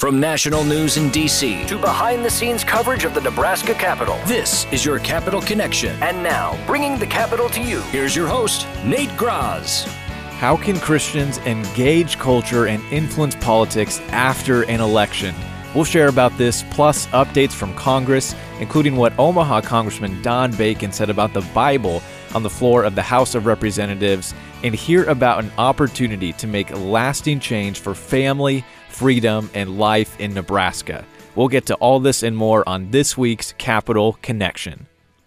From national news in D.C. to behind-the-scenes coverage of the Nebraska Capitol, this is your Capitol Connection. And now, bringing the Capitol to you, here's your host, Nate Graz. How can Christians engage culture and influence politics after an election? We'll share about this, plus updates from Congress, including what Omaha Congressman Don Bacon said about the Bible on the floor of the House of Representatives, and hear about an opportunity to make lasting change for family, freedom, and life in Nebraska. We'll get to all this and more on this week's Capitol Connection.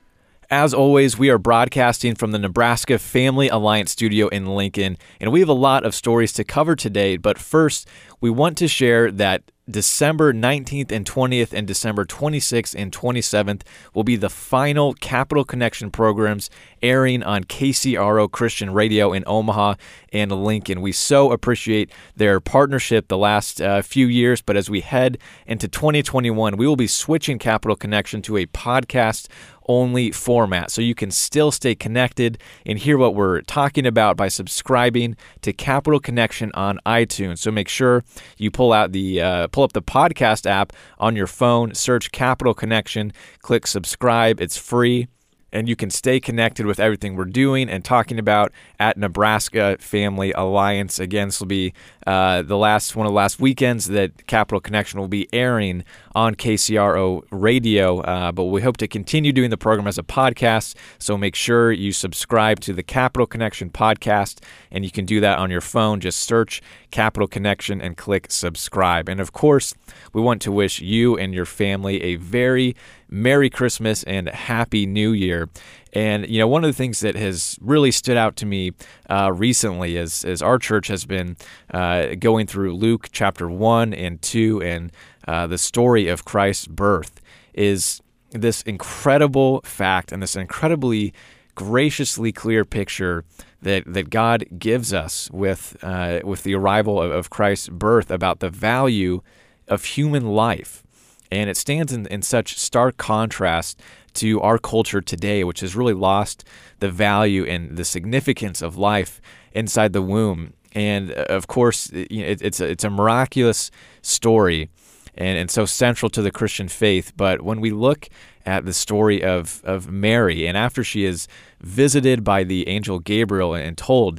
As always, we are broadcasting from the Nebraska Family Alliance studio in Lincoln, and we have a lot of stories to cover today, but first, we want to share that December 19th and 20th and December 26th and 27th will be the final Capitol Connection programs airing on KCRO Christian Radio in Omaha and Lincoln. We so appreciate their partnership the last few years, but as we head into 2021, we will be switching Capitol Connection to a podcast-only format, so you can still stay connected and hear what we're talking about by subscribing to Capitol Connection on iTunes. So make sure you pull up the podcast app on your phone, search Capitol Connection, click subscribe. It's free, and you can stay connected with everything we're doing and talking about at Nebraska Family Alliance. Again, this will be one of the last weekends that Capitol Connection will be airing on KCRO Radio, but we hope to continue doing the program as a podcast, so make sure you subscribe to the Capitol Connection podcast, and you can do that on your phone. Just search Capitol Connection and click subscribe. And of course, we want to wish you and your family a very Merry Christmas and Happy New Year. And, you know, one of the things that has really stood out to me recently as our church has been going through Luke chapter 1 and 2 and the story of Christ's birth is this incredible fact and this incredibly graciously clear picture that God gives us with the arrival of Christ's birth about the value of human life. And it stands in such stark contrast to our culture today, which has really lost the value and the significance of life inside the womb. And of course, it's a miraculous story and so central to the Christian faith. But when we look at the story of Mary, and after she is visited by the angel Gabriel and told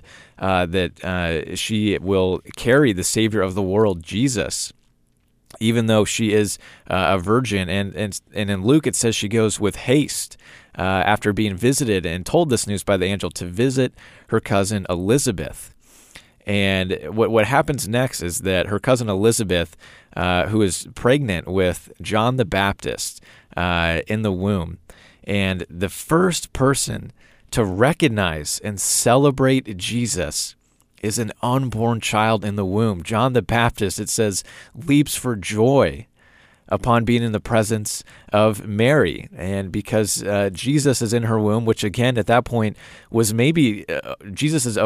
that she will carry the Savior of the world, Jesus, even though she is a virgin. And in Luke, it says she goes with haste after being visited and told this news by the angel to visit her cousin Elizabeth. And what happens next is that her cousin Elizabeth, who is pregnant with John the Baptist in the womb, and the first person to recognize and celebrate Jesus is an unborn child in the womb. John the Baptist, it says, leaps for joy upon being in the presence of Mary. And because Jesus is in her womb, which again at that point was maybe Jesus is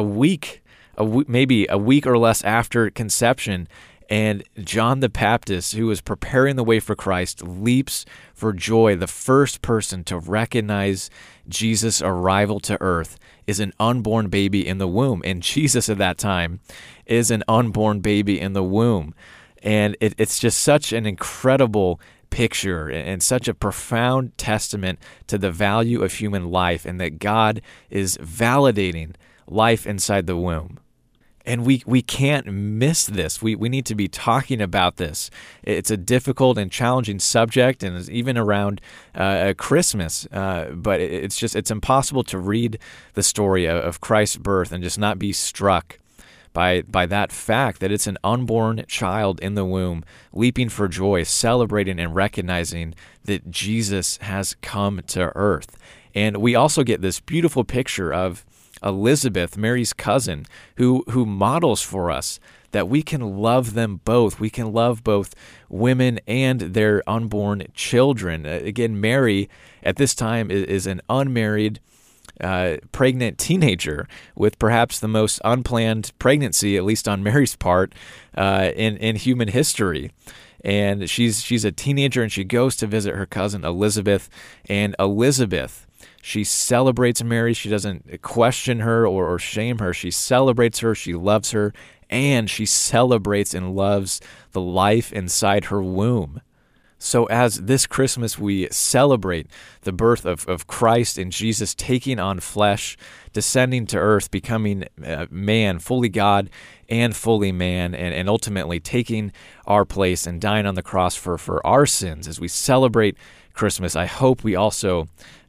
maybe a week or less after conception, and John the Baptist, who is preparing the way for Christ, leaps for joy. The first person to recognize Jesus' arrival to earth is an unborn baby in the womb. And Jesus at that time is an unborn baby in the womb. And it's just such an incredible picture and such a profound testament to the value of human life and that God is validating life inside the womb. And we can't miss this. We need to be talking about this. It's a difficult and challenging subject, and even around Christmas. But it's impossible to read the story of Christ's birth and just not be struck by that fact that it's an unborn child in the womb, leaping for joy, celebrating and recognizing that Jesus has come to earth. And we also get this beautiful picture of Elizabeth, Mary's cousin, who models for us that we can love them both. We can love both women and their unborn children. Again, Mary at this time is an unmarried, pregnant teenager with perhaps the most unplanned pregnancy, at least on Mary's part, in human history. And she's a teenager, and she goes to visit her cousin Elizabeth. And Elizabeth, she celebrates Mary. She doesn't question her or shame her. She celebrates her. She loves her and she celebrates and loves the life inside her womb. So as this Christmas we celebrate the birth of Christ and Jesus taking on flesh, descending to earth, becoming man, fully God and fully man, and ultimately taking our place and dying on the cross for our sins. As we celebrate Christmas, I hope we also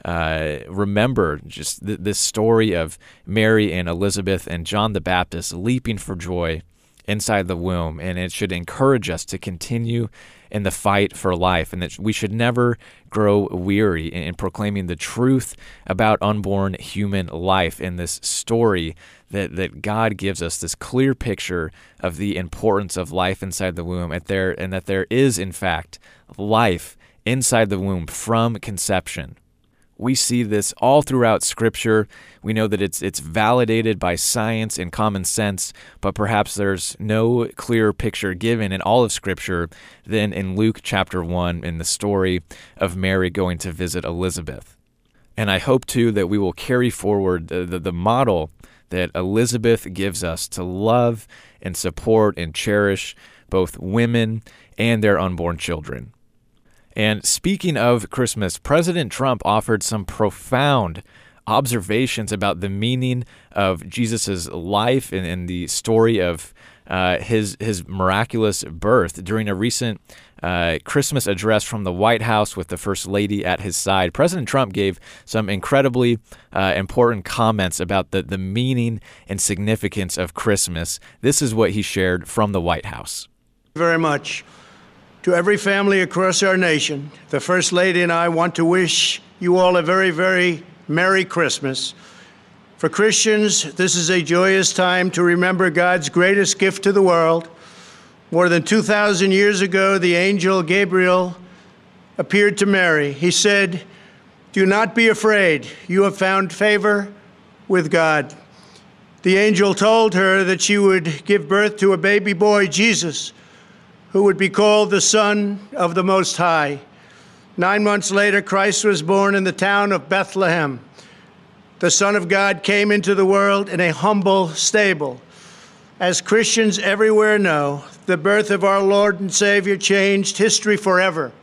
remember just this story of Mary and Elizabeth and John the Baptist leaping for joy inside the womb, and it should encourage us to continue in the fight for life, and that we should never grow weary in proclaiming the truth about unborn human life in this story that God gives us, this clear picture of the importance of life inside the womb, and that there is, in fact, life inside the womb from conception. We see this all throughout Scripture. We know that it's validated by science and common sense, but perhaps there's no clearer picture given in all of Scripture than in Luke chapter 1 in the story of Mary going to visit Elizabeth. And I hope, too, that we will carry forward the model that Elizabeth gives us to love and support and cherish both women and their unborn children. And speaking of Christmas, President Trump offered some profound observations about the meaning of Jesus' life and the story of his miraculous birth during a recent Christmas address from the White House with the First Lady at his side. President Trump gave some incredibly important comments about the meaning and significance of Christmas. This is what he shared from the White House. Very much. To every family across our nation, the First Lady and I want to wish you all a very, very Merry Christmas. For Christians, this is a joyous time to remember God's greatest gift to the world. More than 2,000 years ago, the angel Gabriel appeared to Mary. He said, "Do not be afraid. You have found favor with God." The angel told her that she would give birth to a baby boy, Jesus, who would be called the Son of the Most High. 9 months later, Christ was born in the town of Bethlehem. The Son of God came into the world in a humble stable. As Christians everywhere know, the birth of our Lord and Savior changed history forever.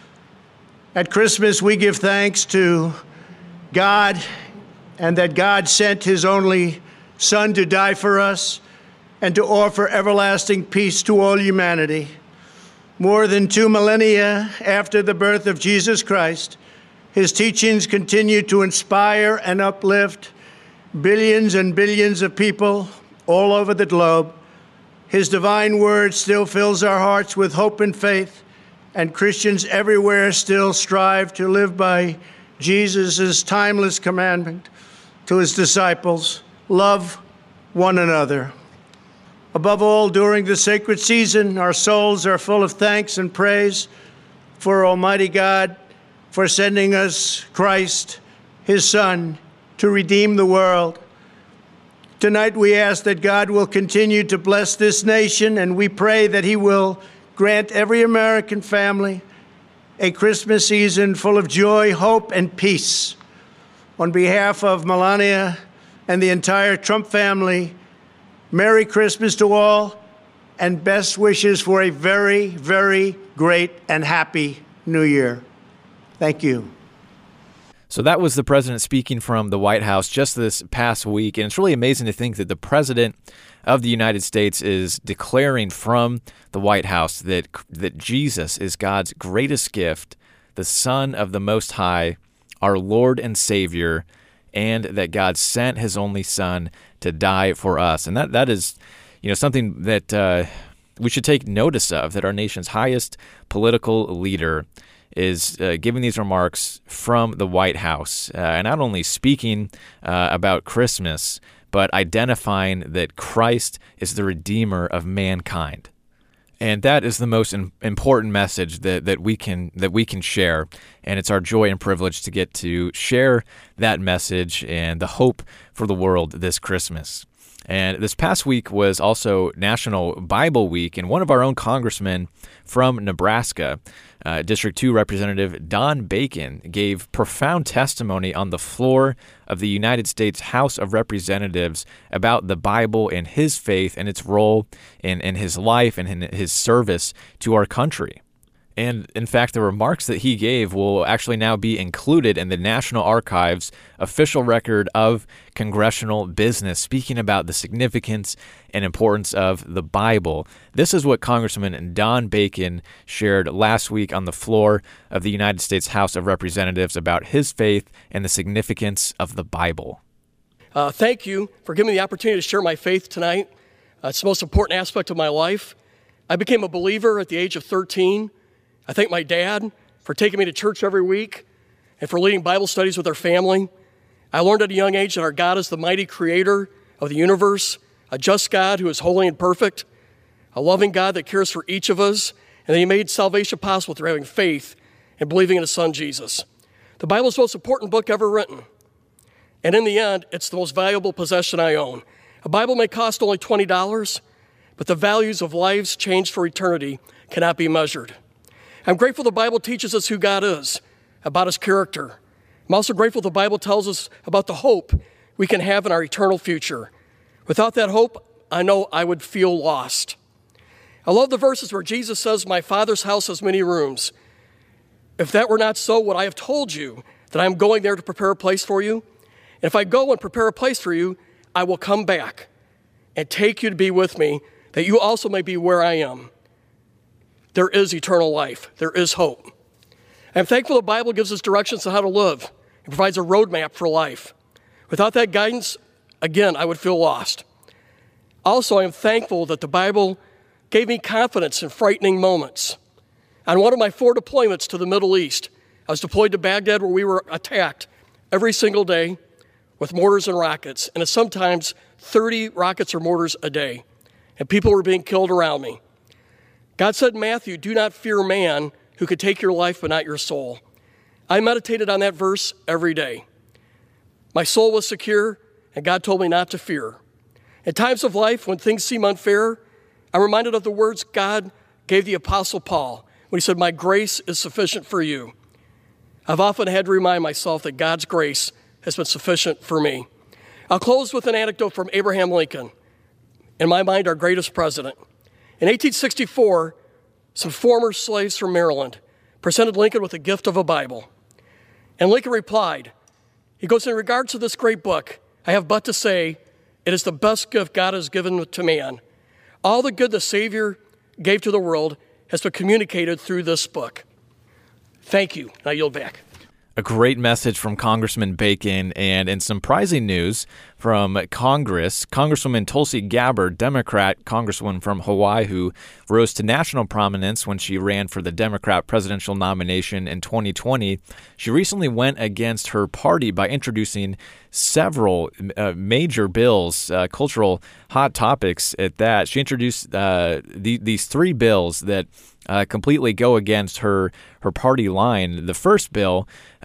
At Christmas, we give thanks to God and that God sent his only Son to die for us and to offer everlasting peace to all humanity. More than 2 millennia after the birth of Jesus Christ, his teachings continue to inspire and uplift billions and billions of people all over the globe. His divine word still fills our hearts with hope and faith, and Christians everywhere still strive to live by Jesus' timeless commandment to his disciples: love one another. Above all, during the sacred season, our souls are full of thanks and praise for Almighty God for sending us Christ, his Son, to redeem the world. Tonight, we ask that God will continue to bless this nation, and we pray that he will grant every American family a Christmas season full of joy, hope, and peace. On behalf of Melania and the entire Trump family, Merry Christmas to all, and best wishes for a very, very great and happy New Year. Thank you. So that was the president speaking from the White House just this past week, and it's really amazing to think that the president of the United States is declaring from the White House that Jesus is God's greatest gift, the Son of the Most High, our Lord and Savior, and that God sent his only Son to die for us. And that is, something that we should take notice of, that our nation's highest political leader is giving these remarks from the White House, and not only speaking about Christmas, but identifying that Christ is the Redeemer of mankind. And that is the most important message that we can share, and it's our joy and privilege to get to share that message and the hope for the world this Christmas. And this past week was also National Bible Week, and one of our own congressmen from Nebraska, District 2 Representative Don Bacon, gave profound testimony on the floor of the United States House of Representatives about the Bible and his faith and its role in his life and in his service to our country. And in fact, the remarks that he gave will actually now be included in the National Archives official record of congressional business, speaking about the significance and importance of the Bible. This is what Congressman Don Bacon shared last week on the floor of the United States House of Representatives about his faith and the significance of the Bible. Thank you for giving me the opportunity to share my faith tonight. It's the most important aspect of my life. I became a believer at the age of 13. I thank my dad for taking me to church every week and for leading Bible studies with our family. I learned at a young age that our God is the mighty creator of the universe, a just God who is holy and perfect, a loving God that cares for each of us, and that he made salvation possible through having faith and believing in his son, Jesus. The Bible is the most important book ever written, and in the end, it's the most valuable possession I own. A Bible may cost only $20, but the values of lives changed for eternity cannot be measured. I'm grateful the Bible teaches us who God is, about his character. I'm also grateful the Bible tells us about the hope we can have in our eternal future. Without that hope, I know I would feel lost. I love the verses where Jesus says, "My Father's house has many rooms. If that were not so, would I have told you that I am going there to prepare a place for you? And if I go and prepare a place for you, I will come back and take you to be with me, that you also may be where I am." There is eternal life. There is hope. I'm thankful the Bible gives us directions on how to live. It provides a roadmap for life. Without that guidance, again, I would feel lost. Also, I am thankful that the Bible gave me confidence in frightening moments. On one of my 4 deployments to the Middle East, I was deployed to Baghdad, where we were attacked every single day with mortars and rockets, and sometimes 30 rockets or mortars a day, and people were being killed around me. God said in Matthew, "Do not fear man who could take your life but not your soul." I meditated on that verse every day. My soul was secure, and God told me not to fear. In times of life when things seem unfair, I'm reminded of the words God gave the Apostle Paul when he said, "My grace is sufficient for you." I've often had to remind myself that God's grace has been sufficient for me. I'll close with an anecdote from Abraham Lincoln, in my mind, our greatest president. In 1864, some former slaves from Maryland presented Lincoln with a gift of a Bible. And Lincoln replied, he goes, "In regards to this great book, I have but to say, it is the best gift God has given to man. All the good the Savior gave to the world has been communicated through this book." Thank you. I yield back. A great message from Congressman Bacon, and in surprising news from Congress, Congresswoman Tulsi Gabbard, Democrat congresswoman from Hawaii, who rose to national prominence when she ran for the Democrat presidential nomination in 2020. She recently went against her party by introducing several major bills, cultural hot topics at that. She introduced these 3 bills that completely go against her party line. The first bill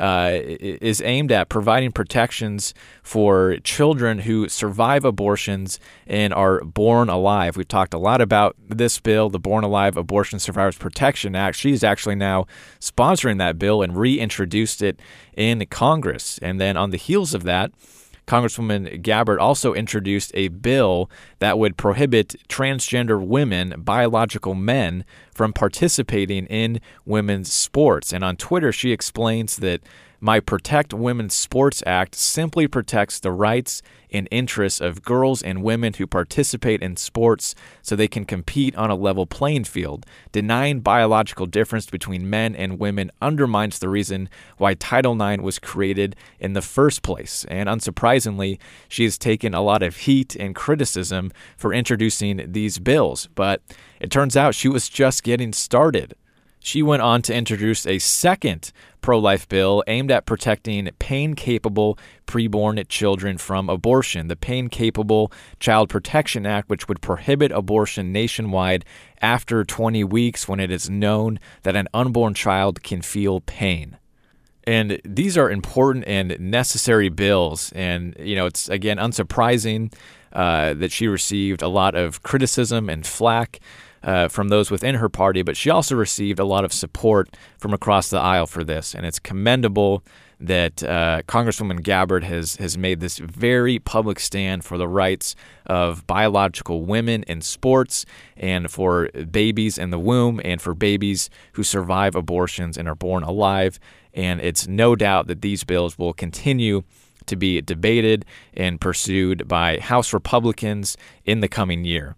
is aimed at providing protections for children who survive abortions and are born alive. We've talked a lot about this bill, the Born Alive Abortion Survivors Protection Act. She's actually now sponsoring that bill and reintroduced it in Congress. And then on the heels of that, Congresswoman Gabbard also introduced a bill that would prohibit transgender women, biological men, from participating in women's sports. And on Twitter, she explains that my Protect Women's Sports Act simply protects the rights and interests of girls and women who participate in sports so they can compete on a level playing field. Denying biological difference between men and women undermines the reason why Title IX was created in the first place. And unsurprisingly, she has taken a lot of heat and criticism for introducing these bills. But it turns out she was just getting started. She went on to introduce a second pro-life bill aimed at protecting pain-capable preborn children from abortion, the Pain-Capable Child Protection Act, which would prohibit abortion nationwide after 20 weeks when it is known that an unborn child can feel pain. And these are important and necessary bills. And, it's, again, unsurprising that she received a lot of criticism and flack from those within her party, but she also received a lot of support from across the aisle for this. And it's commendable that Congresswoman Gabbard has made this very public stand for the rights of biological women in sports and for babies in the womb and for babies who survive abortions and are born alive. And it's no doubt that these bills will continue to be debated and pursued by House Republicans in the coming year.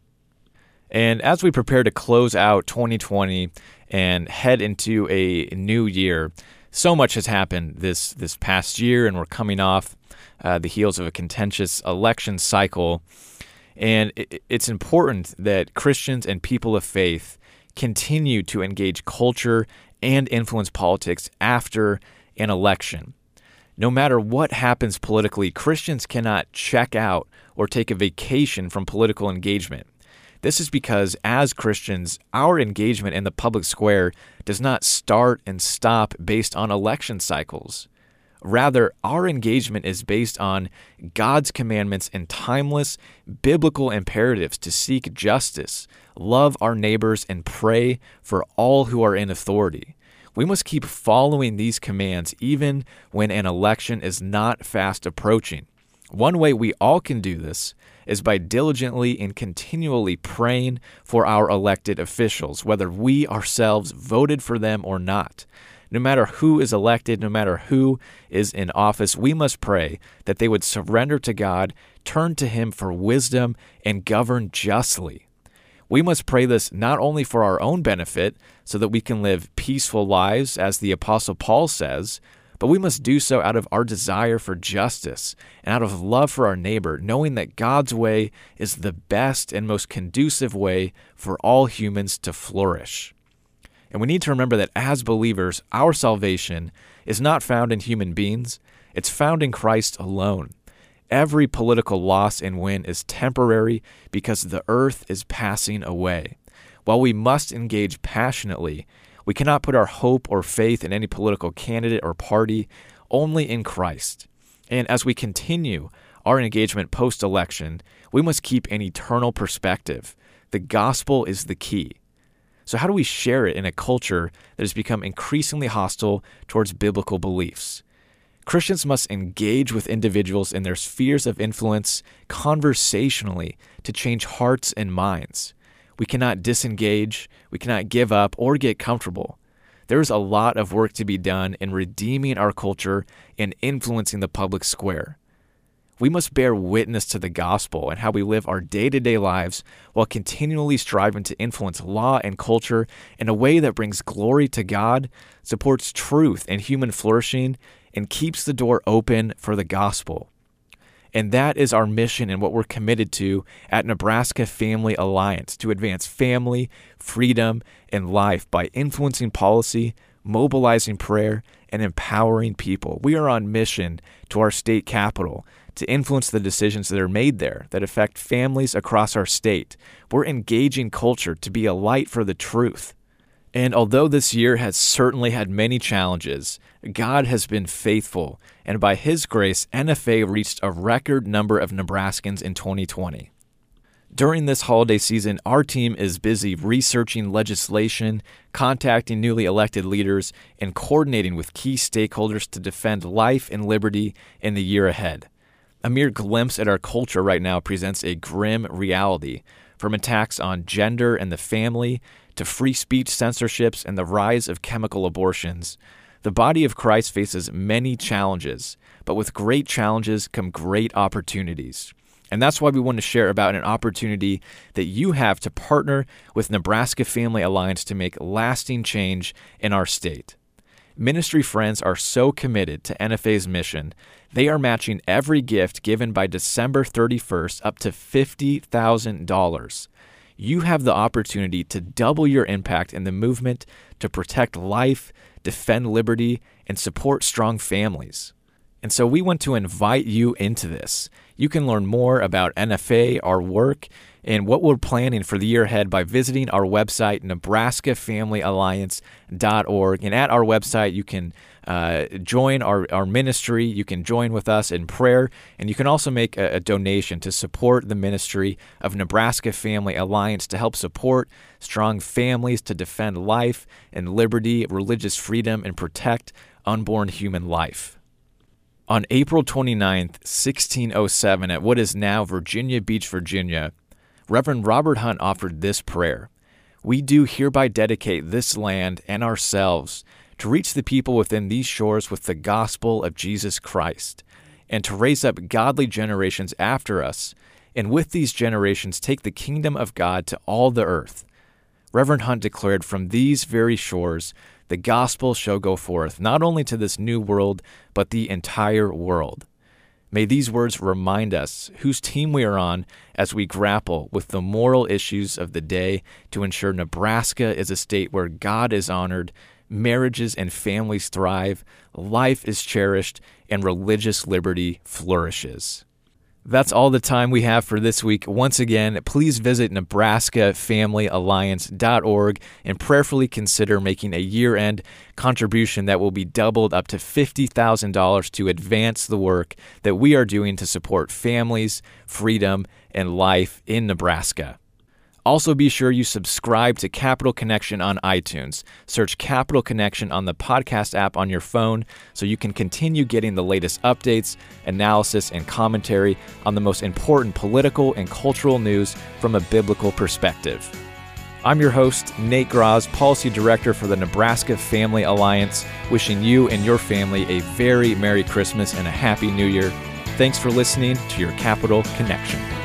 And as we prepare to close out 2020 and head into a new year, so much has happened this past year, and we're coming off the heels of a contentious election cycle. And it's important that Christians and people of faith continue to engage culture and influence politics after an election. No matter what happens politically, Christians cannot check out or take a vacation from political engagement. This is because, as Christians, our engagement in the public square does not start and stop based on election cycles. Rather, our engagement is based on God's commandments and timeless biblical imperatives to seek justice, love our neighbors, and pray for all who are in authority. We must keep following these commands even when an election is not fast approaching. One way we all can do this is by diligently and continually praying for our elected officials, whether we ourselves voted for them or not. No matter who is elected, no matter who is in office, we must pray that they would surrender to God, turn to Him for wisdom, and govern justly. We must pray this not only for our own benefit, so that we can live peaceful lives, as the Apostle Paul says, but we must do so out of our desire for justice and out of love for our neighbor, knowing that God's way is the best and most conducive way for all humans to flourish. And we need to remember that as believers, our salvation is not found in human beings, it's found in Christ alone. Every political loss and win is temporary because the earth is passing away. While we must engage passionately, we cannot put our hope or faith in any political candidate or party, only in Christ. And as we continue our engagement post-election, we must keep an eternal perspective. The gospel is the key. So how do we share it in a culture that has become increasingly hostile towards biblical beliefs? Christians must engage with individuals in their spheres of influence conversationally to change hearts and minds. We cannot disengage, we cannot give up, or get comfortable. There is a lot of work to be done in redeeming our culture and influencing the public square. We must bear witness to the gospel and how we live our day-to-day lives while continually striving to influence law and culture in a way that brings glory to God, supports truth and human flourishing, and keeps the door open for the gospel. And that is our mission and what we're committed to at Nebraska Family Alliance, to advance family, freedom, and life by influencing policy, mobilizing prayer, and empowering people. We are on mission to our state capital to influence the decisions that are made there that affect families across our state. We're engaging culture to be a light for the truth. And although this year has certainly had many challenges, God has been faithful, and by His grace, NFA reached a record number of Nebraskans in 2020. During this holiday season, our team is busy researching legislation, contacting newly elected leaders, and coordinating with key stakeholders to defend life and liberty in the year ahead. A mere glimpse at our culture right now presents a grim reality, from attacks on gender and the family to free speech censorships and the rise of chemical abortions. The body of Christ faces many challenges, but with great challenges come great opportunities. And that's why we want to share about an opportunity that you have to partner with Nebraska Family Alliance to make lasting change in our state. Ministry friends are so committed to NFA's mission, they are matching every gift given by December 31st up to $50,000. You have the opportunity to double your impact in the movement to protect life, defend liberty, and support strong families. And so we want to invite you into this. You can learn more about NFA, our work, and what we're planning for the year ahead by visiting our website, nebraskafamilyalliance.org. And at our website, you can join our ministry. You can join with us in prayer, and you can also make a donation to support the ministry of Nebraska Family Alliance to help support strong families to defend life and liberty, religious freedom, and protect unborn human life. On April 29th, 1607, at what is now Virginia Beach, Virginia, Reverend Robert Hunt offered this prayer: "We do hereby dedicate this land and ourselves to reach the people within these shores with the gospel of Jesus Christ, and to raise up godly generations after us, and with these generations take the kingdom of God to all the earth." Reverend Hunt declared, "From these very shores, the gospel shall go forth, not only to this new world, but the entire world." May these words remind us whose team we are on as we grapple with the moral issues of the day to ensure Nebraska is a state where God is honored, marriages and families thrive, life is cherished, and religious liberty flourishes. That's all the time we have for this week. Once again, please visit nebraskafamilyalliance.org and prayerfully consider making a year-end contribution that will be doubled up to $50,000 to advance the work that we are doing to support families, freedom, and life in Nebraska. Also, be sure you subscribe to Capital Connection on iTunes. Search Capital Connection on the podcast app on your phone so you can continue getting the latest updates, analysis, and commentary on the most important political and cultural news from a biblical perspective. I'm your host, Nate Graz, Policy Director for the Nebraska Family Alliance, wishing you and your family a very Merry Christmas and a Happy New Year. Thanks for listening to your Capital Connection.